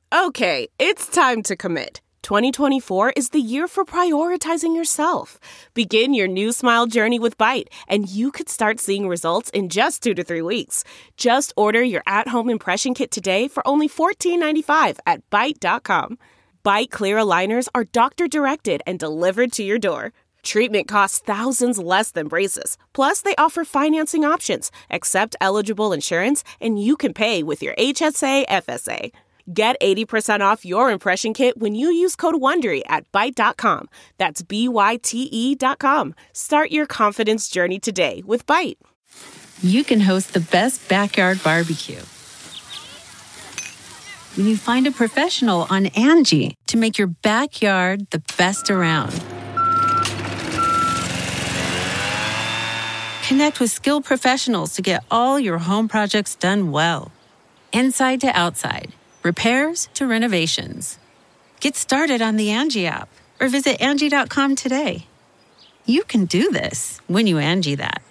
Okay, it's time to commit. 2024 is the year for prioritizing yourself. Begin your new smile journey with Byte, and you could start seeing results in just 2 to 3 weeks. Just order your at-home impression kit today for only $14.95 at Byte.com. Byte Clear aligners are doctor-directed and delivered to your door. Treatment costs thousands less than braces. Plus, they offer financing options, accept eligible insurance, and you can pay with your HSA FSA. Get 80% off your impression kit when you use code WONDERY at Byte.com. That's BYTE.com. Start your confidence journey today with Byte. You can host the best backyard barbecue when you find a professional on Angie to make your backyard the best around. Connect with skilled professionals to get all your home projects done well. Inside to outside. Repairs to renovations. Get started on the Angie app or visit Angie.com today. You can do this when you Angie that.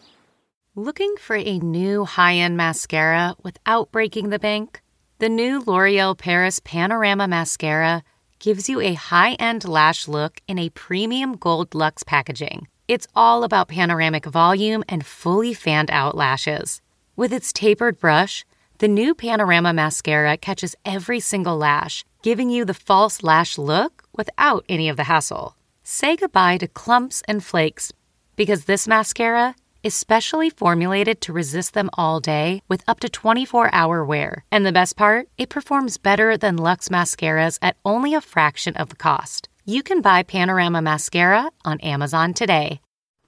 Looking for a new high-end mascara without breaking the bank? The new L'Oreal Paris Panorama Mascara gives you a high-end lash look in a premium gold luxe packaging. It's all about panoramic volume and fully fanned-out lashes. With its tapered brush, the new Panorama Mascara catches every single lash, giving you the false lash look without any of the hassle. Say goodbye to clumps and flakes, because this mascara is specially formulated to resist them all day with up to 24-hour wear. And the best part? It performs better than Luxe mascaras at only a fraction of the cost. You can buy Panorama Mascara on Amazon today.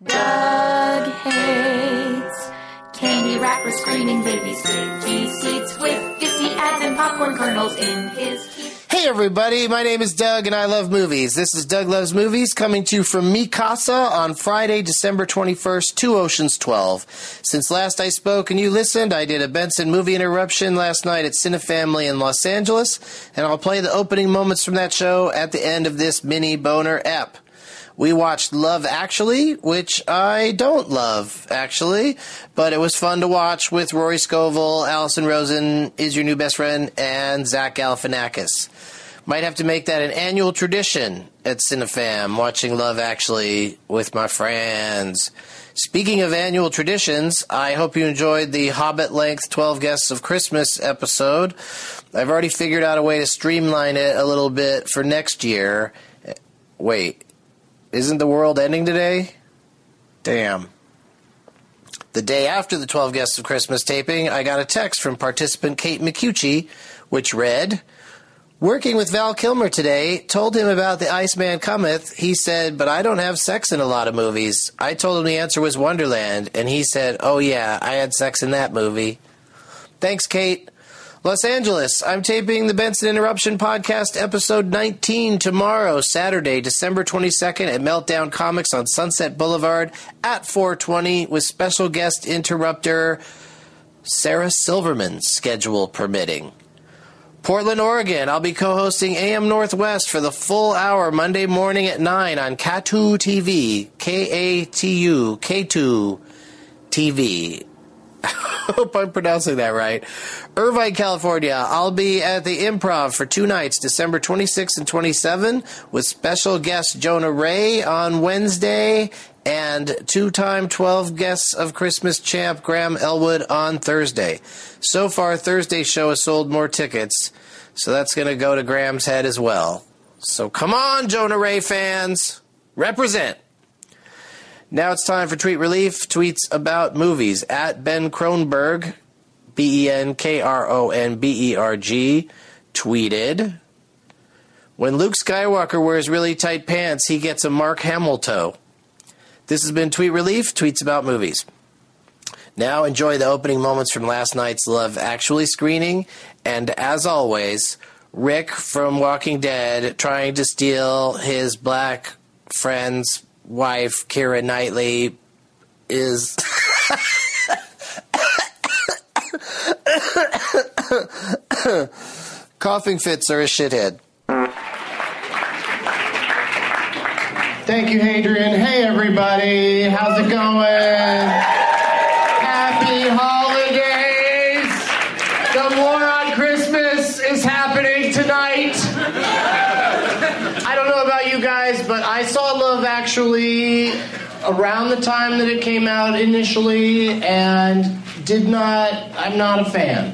Doug hates candy wrappers, screaming baby sticky sweets with 50 ads and popcorn kernels in his teeth. Hey everybody, my name is Doug and I love movies. This is Doug Loves Movies coming to you from Mi Casa on Friday, December 21st, 2 Oceans 12. Since last I spoke and you listened, I did a Benson movie interruption last night at Cinefamily in Los Angeles, and I'll play the opening moments from that show at the end of this mini boner ep. We watched Love Actually, which I don't love, actually, but it was fun to watch with Rory Scovel, Allison Rosen, Is Your New Best Friend, and Zach Galifianakis. Might have to make that an annual tradition at Cinefam, watching Love Actually with my friends. Speaking of annual traditions, I hope you enjoyed the Hobbit-length 12 Guests of Christmas episode. I've already figured out a way to streamline it a little bit for next year. Wait. Isn't the world ending today? Damn. The day after the 12 Guests of Christmas taping, I got a text from participant Kate McCucci, which read, "Working with Val Kilmer today, told him about The Iceman Cometh. He said, but I don't have sex in a lot of movies. I told him the answer was Wonderland, and he said, oh yeah, I had sex in that movie." Thanks, Kate. Los Angeles, I'm taping the Benson Interruption Podcast episode 19 tomorrow, Saturday, December 22nd at Meltdown Comics on Sunset Boulevard at 4:20 with special guest interrupter Sarah Silverman, schedule permitting. Portland, Oregon, I'll be co-hosting AM Northwest for the full hour Monday morning at 9 on K2 TV, K-A-T-U, K2 TV. I hope I'm pronouncing that right. Irvine, California. I'll be at the Improv for 2 nights, December 26 and 27, with special guest Jonah Ray on Wednesday and two-time 12 Guests of Christmas champ Graham Elwood on Thursday. So far, Thursday's show has sold more tickets, so that's going to go to Graham's head as well. So come on, Jonah Ray fans. Represent. Now it's time for Tweet Relief. Tweets about movies. At Ben Kronberg, BENKRONBERG, tweeted, "When Luke Skywalker wears really tight pants, he gets a Mark Hamill toe." This has been Tweet Relief. Tweets about movies. Now enjoy the opening moments from last night's Love Actually screening. And as always, Rick from Walking Dead trying to steal his black friend's wife, Keira Knightley, is coughing fits are a shithead. Thank you, Hadrian. Hey, everybody. How's it going? Happy holidays. The war on Christmas is happening Actually tonight. I don't know about you guys, but I saw Love Actually around the time that it came out initially, and I'm not a fan.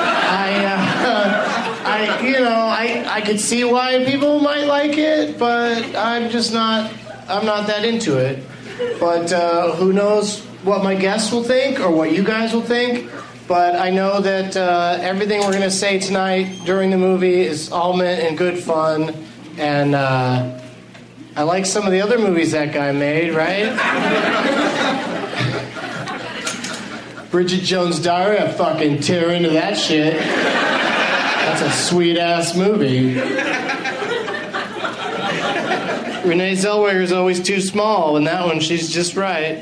I could see why people might like it, but I'm not that into it. But who knows what my guests will think or what you guys will think. But I know that everything we're going to say tonight during the movie is all meant in good fun. And I like some of the other movies that guy made, right? Bridget Jones' Diary, I fucking tear into that shit. That's a sweet-ass movie. Renee Zellweger's always too small. In that one, she's just right.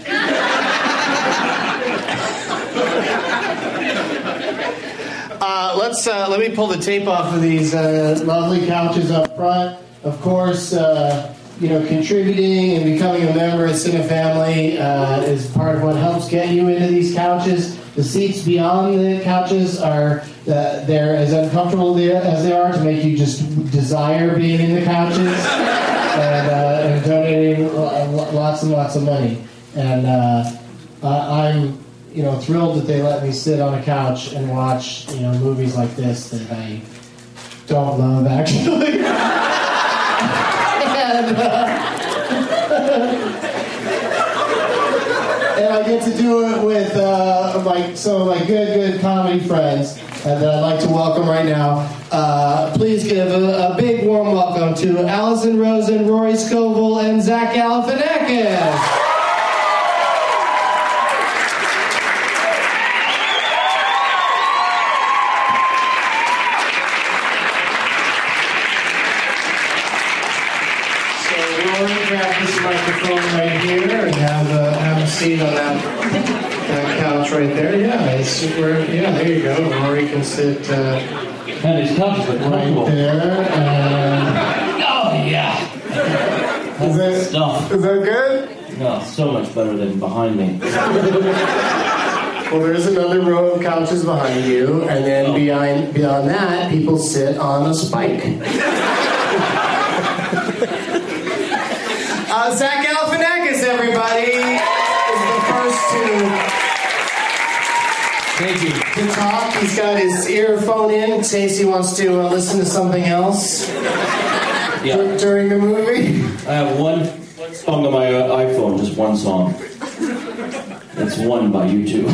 Let me pull the tape off of these lovely couches up front. Of course, contributing and becoming a member of Cine Family is part of what helps get you into these couches. The seats beyond the couches are they're as uncomfortable as they are to make you just desire being in the couches and donating lots and lots of money. And I'm thrilled that they let me sit on a couch and watch movies like this that I don't love actually. And I get to do it with some of my good comedy friends that I'd like to welcome right now. Please give a big warm welcome to Allison Rosen, Rory Scovel, and Zach Galifianakis. Microphone right here and have a seat on that couch right there. Yeah, it's super. Yeah, there you go. Rory can sit and his couch is right there. Oh yeah. Is that good? No, so much better than behind me. Well, there's another row of couches behind you, and then beyond that, people sit on a spike. Zach Galifianakis, everybody, is the first to talk. He's got his earphone in in case he wants to listen to something else during the movie. I have one song on my iPhone, just one song. It's One by U2.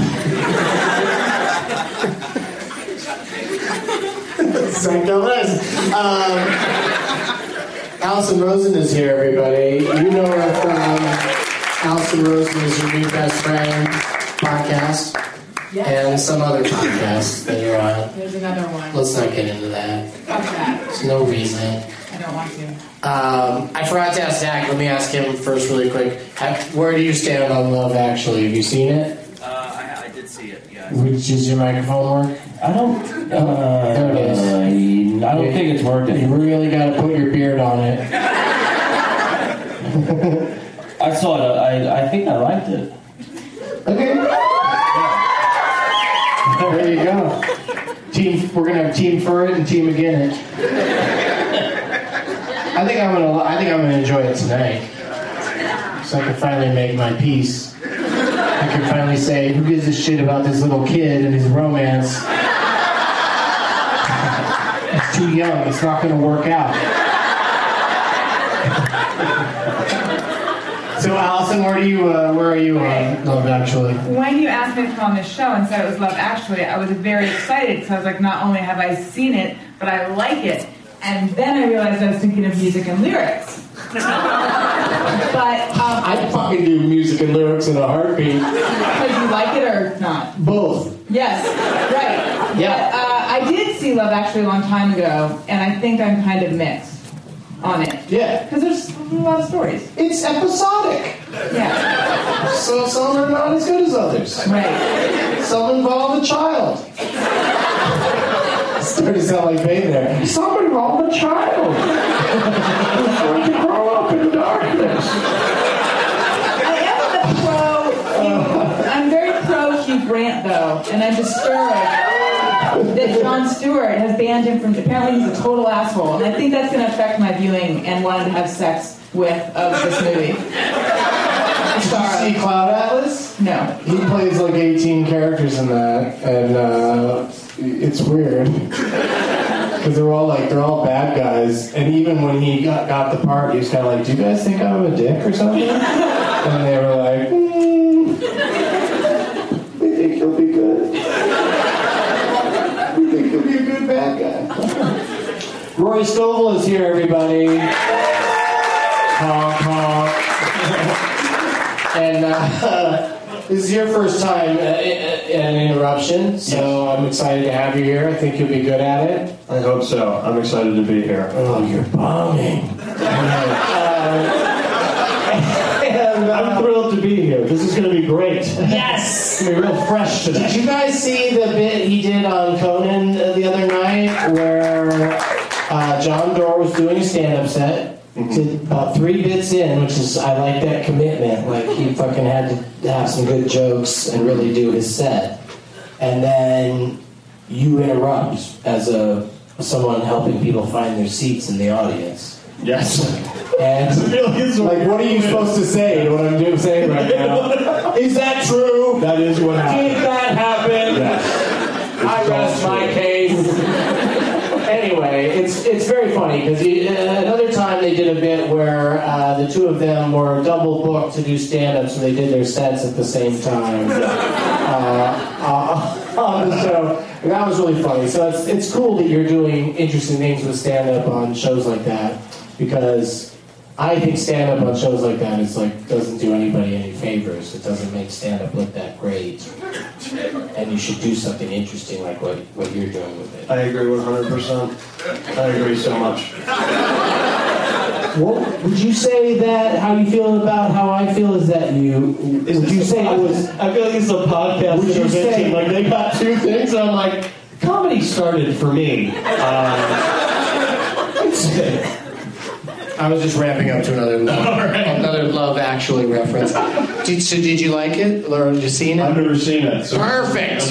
Zach Galifianakis. Allison Rosen is here, everybody. You know her from Allison Rosen is Your New Best Friend podcast and some other podcasts that you're on. There's another one. Let's not get into that. Fuck that. There's no reason. I don't want to. I forgot to ask Zach. Let me ask him first really quick. Where do you stand on Love Actually? Have you seen it? I did see it, yeah. Which is your microphone work? I don't... there it is. I don't think it's working. You really got to put your beard on it. I saw it. I think I liked it. Okay. There you go. We're gonna have Team For It and Team Again It. I think I'm gonna enjoy it tonight. So I can finally make my peace. I can finally say, who gives a shit about this little kid and his romance? It's too young. It's not gonna work out. So Allison, where are you on Love Actually? When you asked me to come on this show and said it was Love Actually, I was very excited because I was like, not only have I seen it, but I like it. And then I realized I was thinking of music and lyrics. But I'd fucking do music and lyrics in a heartbeat. Because you like it or not? Both. Yes, right. Yeah. But, I did see Love Actually a long time ago, and I think I'm kind of mixed on it. Yeah. Because there's a lot of stories. It's episodic. Yeah. So some are not as good as others. Right. Some involve a child. Starting to sound like Bane there. Some involve a child. Who's going to grow up in darkness. I'm very pro Hugh Grant, though, and I'm discouraged that Jon Stewart has banned him from. Apparently, he's a total asshole, and I think that's going to affect my viewing and wanting to have sex with of this movie. Did you see Cloud Atlas? No. He plays like 18 characters in that, and it's weird. Because they're all bad guys, and even when he got the part, he was kind of like, "Do you guys think I'm a dick or something?" And they were like, "We think you'll be good. We think you'll be a good bad guy." Roy Scovel is here, everybody. Honk, honk. And this is your first time an interruption, so I'm excited to have you here. I think you'll be good at it. I hope so. I'm excited to be here. Oh, you're bombing. I'm thrilled to be here. This is going to be great. Yes! It's going to be real fresh today. Did you guys see the bit he did on Conan the other night where John Doerr was doing a stand-up set? Did about 3 bits in, which is, I like that commitment. Like, he fucking had to have some good jokes and really do his set. And then you interrupt as someone helping people find their seats in the audience. Yes. And, like, what are you supposed to say to what I'm saying right now? Is that true? That is what happened. Did that happen? Yes. I rest my case. Anyway, it's very funny because another time they did a bit where the two of them were double booked to do stand-up, so they did their sets at the same time on the show. And that was really funny. So it's cool that you're doing interesting things with stand-up on shows like that, because I think stand-up on shows like that is like doesn't do anybody any favors. It doesn't make stand-up look that great. And you should do something interesting like what you're doing with it. I agree 100%. I agree so much. Well, would you say that how you feel about how I feel is that would you say it was... I feel like it's a podcast intervention. Like, they got 2 things, and I'm like, comedy started for me. I was just ramping up to another Love Actually reference. Did you like it? Or have you seen it? I've never seen it. So Perfect.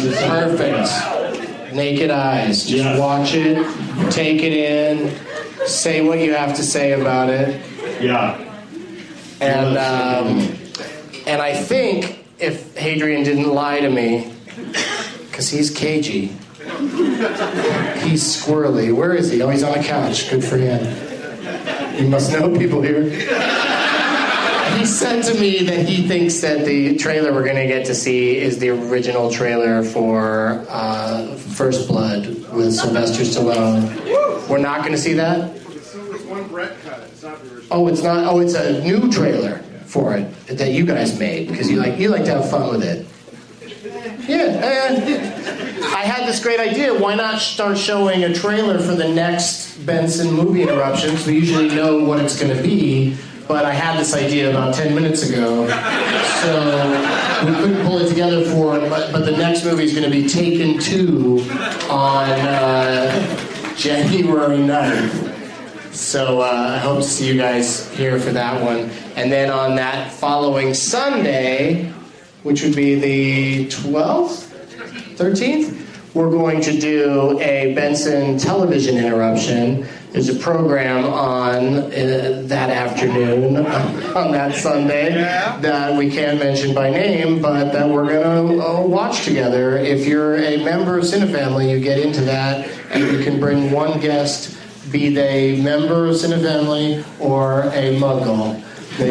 Naked eyes. Just watch it, take it in, say what you have to say about it. Yeah. And I think if Hadrian didn't lie to me, because he's cagey, he's squirrely. Where is he? Oh, he's on a couch. Good for him. You must know people here. He said to me that he thinks that the trailer we're going to get to see is the original trailer for First Blood with Sylvester Stallone. We're not going to see that? It's one Brett cut. It's not the original. Oh, it's not. Oh, it's a new trailer for it that you guys made because you like to have fun with it. Yeah. I had this great idea. Why not start showing a trailer for the next Benson movie interruptions? We usually know what it's going to be, but I had this idea about 10 minutes ago, so we couldn't pull it together for it, but the next movie is going to be Taken 2 on January 9th. So I hope to see you guys here for that one. And then on that following Sunday, which would be the 12th? 13th? We're going to do a Benson television interruption. There's a program on that afternoon, on that Sunday, that we can't mention by name, but that we're going to watch together. If you're a member of Cinefamily, you get into that, and you can bring one guest, be they member of Cinefamily or a muggle.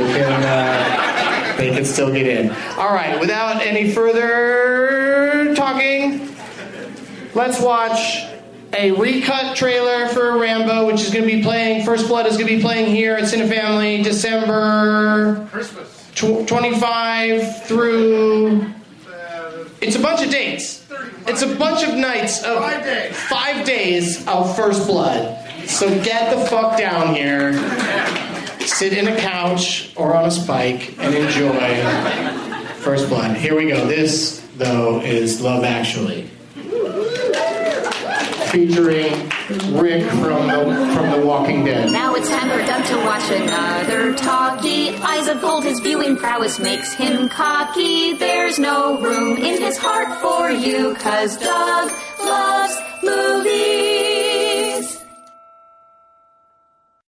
They can still get in. All right, without any further talking, let's watch a recut trailer for Rambo, which is going to be playing, First Blood is going to be playing here at Cinefamily December 25 through... It's a bunch of dates. It's a bunch of nights of 5 days of First Blood. So get the fuck down here, sit in a couch or on a spike, and enjoy First Blood. Here we go. This, though, is Love Actually, featuring Rick from The Walking Dead. Now it's time for Doug to watch another talkie. Eyes of gold, his viewing prowess makes him cocky. There's no room in his heart for you, 'cause Doug loves Movies.